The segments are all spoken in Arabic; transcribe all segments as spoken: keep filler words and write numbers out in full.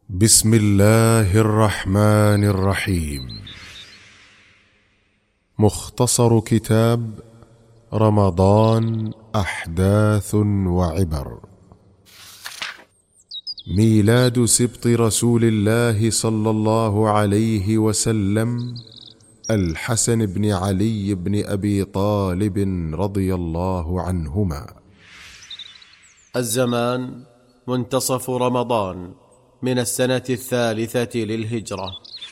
بسم الله الرحمن الرحيم. مختصر كتاب رمضان أحداث وعبر. ميلاد سبط رسول الله صلى الله عليه وسلم الحسن بن علي بن أبي طالب رضي الله عنهما. الزمان منتصف رمضان من السنة الثالثة للهجرة.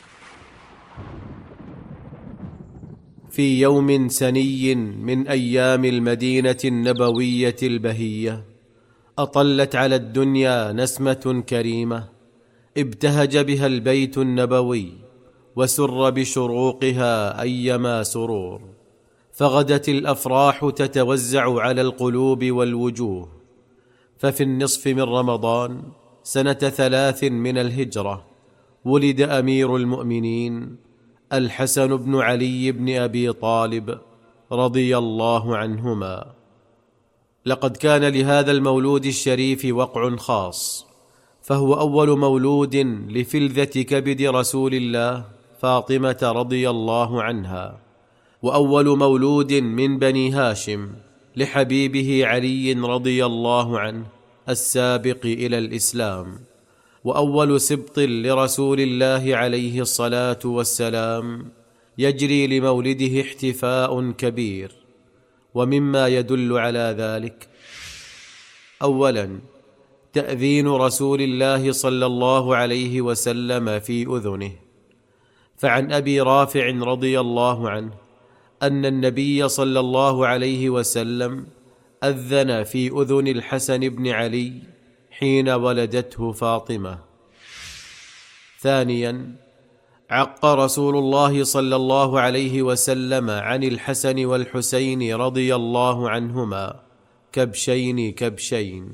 في يوم سني من أيام المدينة النبوية البهية، أطلت على الدنيا نسمة كريمة ابتهج بها البيت النبوي وسر بشروقها أيما سرور، فغدت الأفراح تتوزع على القلوب والوجوه. ففي النصف من رمضان سنة ثلاث من الهجرة ولد أمير المؤمنين الحسن بن علي بن أبي طالب رضي الله عنهما. لقد كان لهذا المولود الشريف وقع خاص، فهو أول مولود لفلذة كبد رسول الله فاطمة رضي الله عنها، وأول مولود من بني هاشم لحبيبه علي رضي الله عنه السابق إلى الإسلام، وأول سبط لرسول الله عليه الصلاة والسلام. يجري لمولده احتفاء كبير، ومما يدل على ذلك: أولا، تأذين رسول الله صلى الله عليه وسلم في أذنه، فعن أبي رافع رضي الله عنه أن النبي صلى الله عليه وسلم أذن في أذن الحسن بن علي حين ولدته فاطمة. ثانيا، عق رسول الله صلى الله عليه وسلم عن الحسن والحسين رضي الله عنهما كبشين كبشين.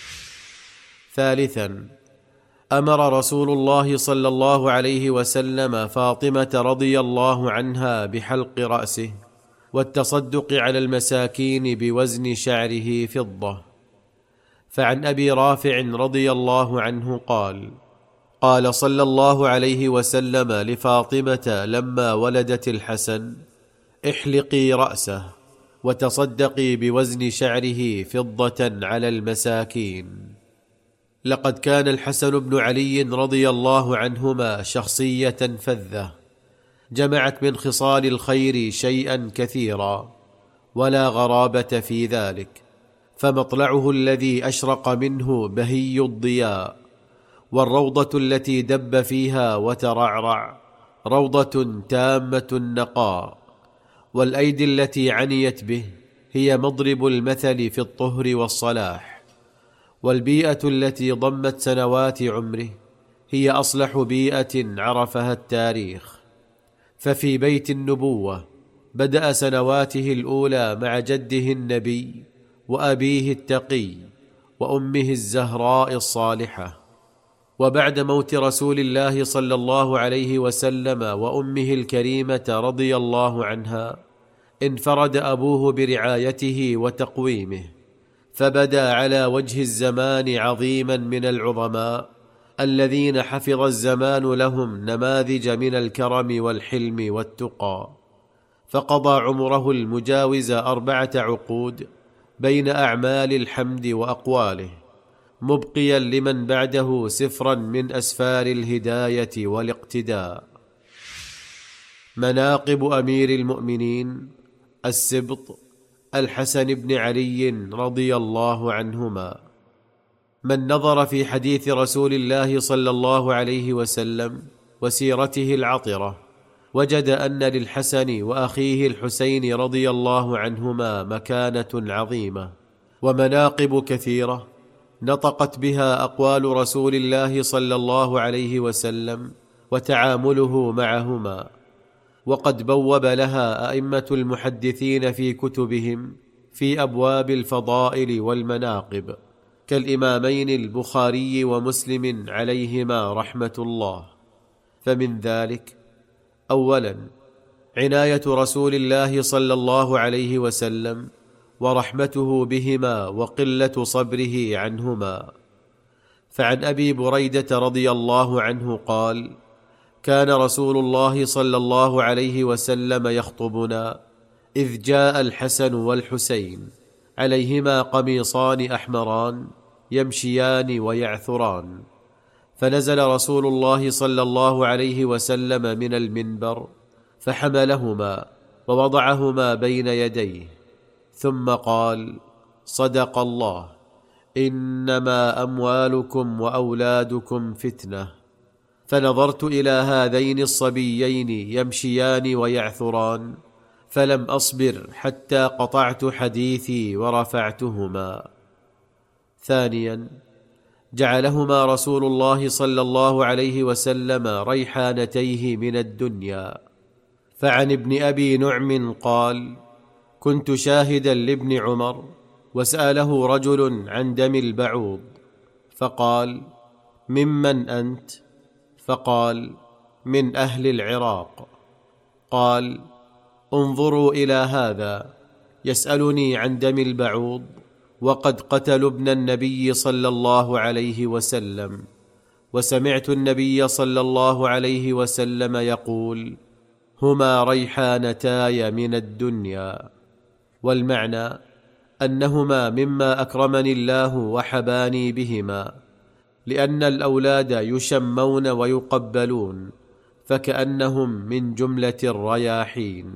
ثالثا، أمر رسول الله صلى الله عليه وسلم فاطمة رضي الله عنها بحلق رأسه والتصدق على المساكين بوزن شعره فضة. فعن أبي رافع رضي الله عنه قال: قال صلى الله عليه وسلم لفاطمة لما ولدت الحسن: احلقي رأسه وتصدقي بوزن شعره فضة على المساكين. لقد كان الحسن بن علي رضي الله عنهما شخصية فذة جمعت من خصال الخير شيئا كثيرا، ولا غرابة في ذلك، فمطلعه الذي أشرق منه بهي الضياء، والروضة التي دب فيها وترعرع روضة تامة النقاء، والأيدي التي عنيت به هي مضرب المثل في الطهر والصلاح، والبيئة التي ضمت سنوات عمره هي أصلح بيئة عرفها التاريخ. ففي بيت النبوة بدأ سنواته الأولى مع جده النبي وأبيه التقي وأمه الزهراء الصالحة، وبعد موت رسول الله صلى الله عليه وسلم وأمه الكريمة رضي الله عنها انفرد أبوه برعايته وتقويمه، فبدا على وجه الزمان عظيما من العظماء الذين حفظ الزمان لهم نماذج من الكرم والحلم والتقى، فقضى عمره المجاوز أربعة عقود بين أعمال الحمد وأقواله، مبقيا لمن بعده سفرا من أسفار الهداية والاقتداء. مناقب أمير المؤمنين السبط الحسن بن علي رضي الله عنهما. من نظر في حديث رسول الله صلى الله عليه وسلم وسيرته العطرة وجد أن للحسن وأخيه الحسين رضي الله عنهما مكانة عظيمة ومناقب كثيرة نطقت بها أقوال رسول الله صلى الله عليه وسلم وتعامله معهما، وقد بوب لها أئمة المحدثين في كتبهم في أبواب الفضائل والمناقب كالإمامين البخاري ومسلم عليهما رحمة الله. فمن ذلك: أولا، عناية رسول الله صلى الله عليه وسلم ورحمته بهما وقلة صبره عنهما، فعن أبي بريدة رضي الله عنه قال: كان رسول الله صلى الله عليه وسلم يخطبنا إذ جاء الحسن والحسين عليهما قميصان أحمران يمشيان ويعثران، فنزل رسول الله صلى الله عليه وسلم من المنبر فحملهما ووضعهما بين يديه، ثم قال: صدق الله، إنما أموالكم وأولادكم فتنة. فنظرت إلى هذين الصبيين يمشيان ويعثران، فلم أصبر حتى قطعت حديثي ورفعتهما. ثانيا، جعلهما رسول الله صلى الله عليه وسلم ريحانتيه من الدنيا. فعن ابن أبي نعم قال: كنت شاهدا لابن عمر، وسأله رجل عن دم البعوض، فقال: ممن أنت؟ فقال: من أهل العراق. قال: انظروا إلى هذا يسألني عن دم البعوض، وقد قتلوا ابن النبي صلى الله عليه وسلم، وسمعت النبي صلى الله عليه وسلم يقول: هما ريحانتاي من الدنيا. والمعنى أنهما مما أكرمني الله وحباني بهما، لأن الأولاد يشمون ويقبلون، فكأنهم من جملة الرياحين.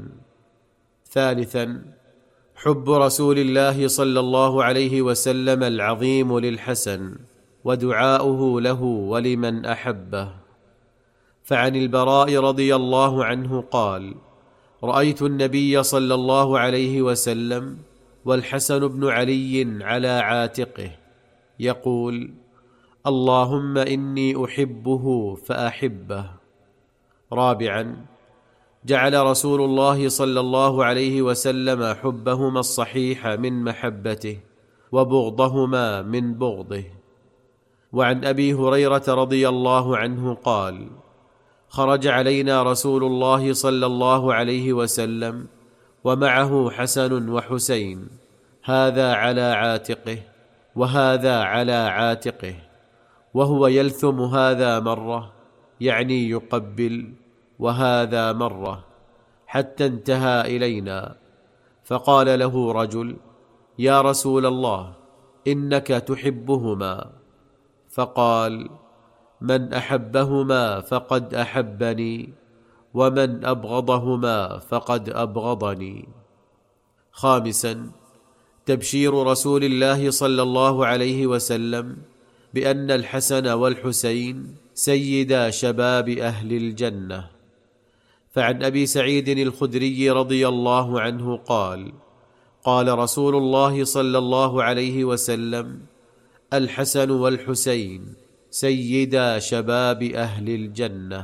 ثالثا، حب رسول الله صلى الله عليه وسلم العظيم للحسن، ودعاؤه له ولمن أحبه. فعن البراء رضي الله عنه قال: رأيت النبي صلى الله عليه وسلم والحسن بن علي على عاتقه يقول: اللهم إني أحبه فأحبه. رابعا، جعل رسول الله صلى الله عليه وسلم حبهما الصحيح من محبته، وبغضهما من بغضه. وعن أبي هريرة رضي الله عنه قال: خرج علينا رسول الله صلى الله عليه وسلم ومعه حسن وحسين، هذا على عاتقه وهذا على عاتقه، وهو يلثم هذا مرة، يعني يقبل، وهذا مرة، حتى انتهى إلينا، فقال له رجل: يا رسول الله، إنك تحبهما. فقال: من أحبهما فقد أحبني، ومن أبغضهما فقد أبغضني. خامسا، تبشير رسول الله صلى الله عليه وسلم بأن الحسن والحسين سيدا شباب أهل الجنة. فعن أبي سعيد الخدري رضي الله عنه قال: قال رسول الله صلى الله عليه وسلم: الحسن والحسين سيدا شباب أهل الجنة.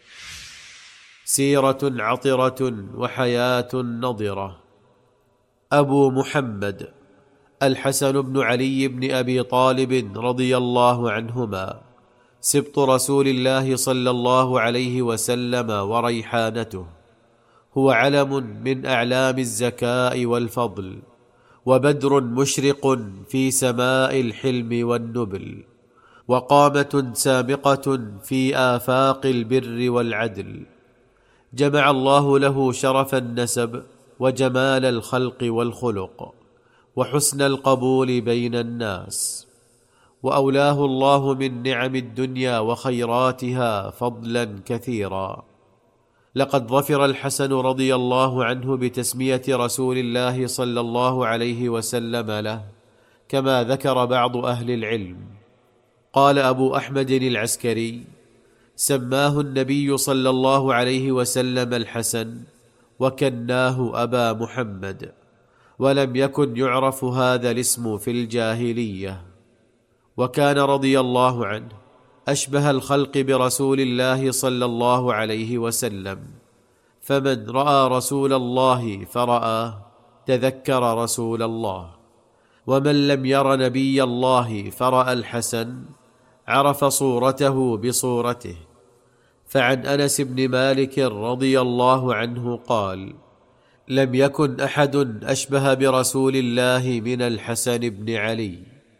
سيرة عطرة وحياة نضرة. أبو محمد الحسن بن علي بن أبي طالب رضي الله عنهما، سبط رسول الله صلى الله عليه وسلم وريحانته، هو علم من أعلام الزكاء والفضل، وبدر مشرق في سماء الحلم والنبل، وقامة سامقة في آفاق البر والعدل. جمع الله له شرف النسب وجمال الخلق والخلق وحسن القبول بين الناس، وأولاه الله من نعم الدنيا وخيراتها فضلا كثيرا. لقد ظفر الحسن رضي الله عنه بتسمية رسول الله صلى الله عليه وسلم له، كما ذكر بعض أهل العلم. قال أبو أحمد العسكري: سماه النبي صلى الله عليه وسلم الحسن، وكناه أبا محمد، ولم يكن يعرف هذا الاسم في الجاهلية. وكان رضي الله عنه أشبه الخلق برسول الله صلى الله عليه وسلم، فمن رأى رسول الله فرآه تذكر رسول الله، ومن لم ير نبي الله فرأى الحسن عرف صورته بصورته. فعن أنس بن مالك رضي الله عنه قال: لم يكن أحد أشبه برسول الله من الحسن بن علي.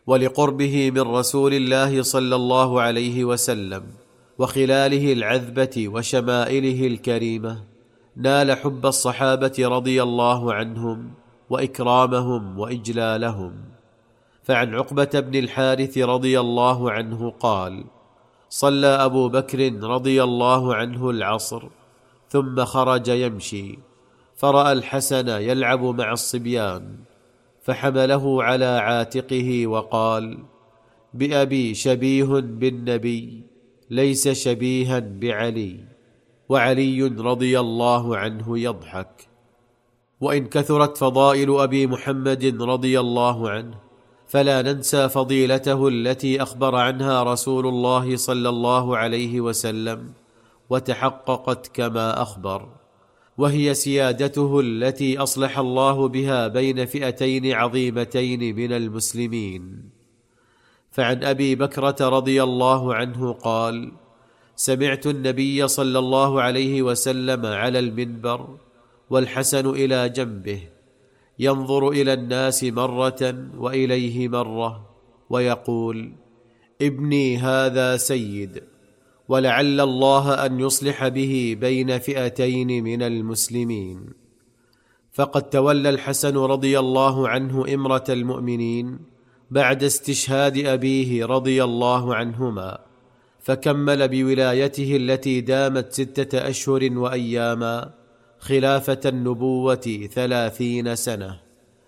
ولقربه من رسول الله صلى الله عليه وسلم وخلاله العذبة وشمائله الكريمة، نال حب الصحابة رضي الله عنهم وإكرامهم وإجلالهم. فعن عقبة بن الحارث رضي الله عنه قال: صلى أبو بكر رضي الله عنه العصر ثم خرج يمشي، فرأى الحسن يلعب مع الصبيان، فحمله على عاتقه وقال: بأبي شبيه بالنبي ليس شبيها بعلي. وعلي رضي الله عنه يضحك. وإن كثرت فضائل أبي محمد رضي الله عنه، فلا ننسى فضيلته التي أخبر عنها رسول الله صلى الله عليه وسلم وتحققت كما أخبر، وهي سيادته التي أصلح الله بها بين فئتين عظيمتين من المسلمين. فعن أبي بكرة رضي الله عنه قال: سمعت النبي صلى الله عليه وسلم على المنبر والحسن إلى جنبه ينظر إلى الناس مرة وإليه مرة ويقول: ابني هذا سيد، ولعل الله أن يصلح به بين فئتين من المسلمين. فقد تولى الحسن رضي الله عنه إمرة المؤمنين بعد استشهاد أبيه رضي الله عنهما، فكمل بولايته التي دامت ستة أشهر وأياما خلافة النبوة ثلاثين سنة.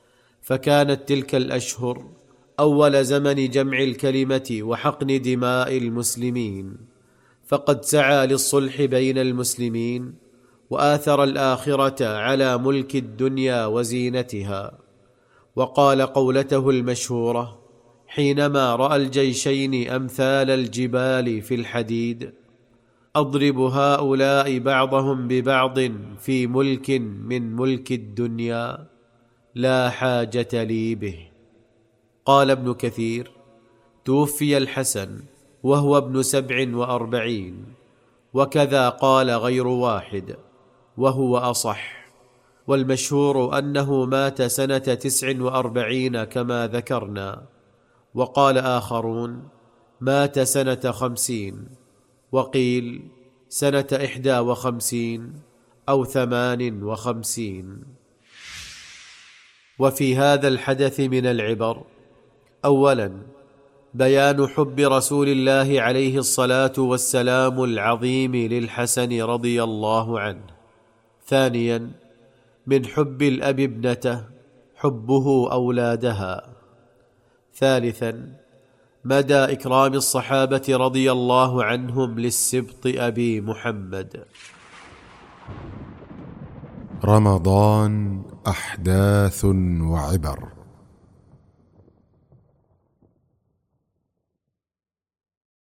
فكانت تلك الأشهر أول زمن جمع الكلمة وحقن دماء المسلمين، فقد سعى للصلح بين المسلمين وآثر الآخرة على ملك الدنيا وزينتها. وقال قولته المشهورة حينما رأى الجيشين أمثال الجبال في الحديد: أضرب هؤلاء بعضهم ببعض في ملك من ملك الدنيا لا حاجة لي به. قال ابن كثير: توفي الحسن وهو ابن سبع وأربعين، وكذا قال غير واحد وهو أصح، والمشهور أنه مات سنة تسع وأربعين كما ذكرنا، وقال آخرون مات سنة خمسين، وقيل سنة إحدى وخمسين أو ثمان وخمسين. وفي هذا الحدث من العبر: أولا بيان حب رسول الله عليه الصلاة والسلام العظيم للحسن رضي الله عنه. ثانيا من حب الأب ابنته حبه أولادها. ثالثا مدى إكرام الصحابة رضي الله عنهم للسبط أبي محمد. رمضان أحداث وعبر.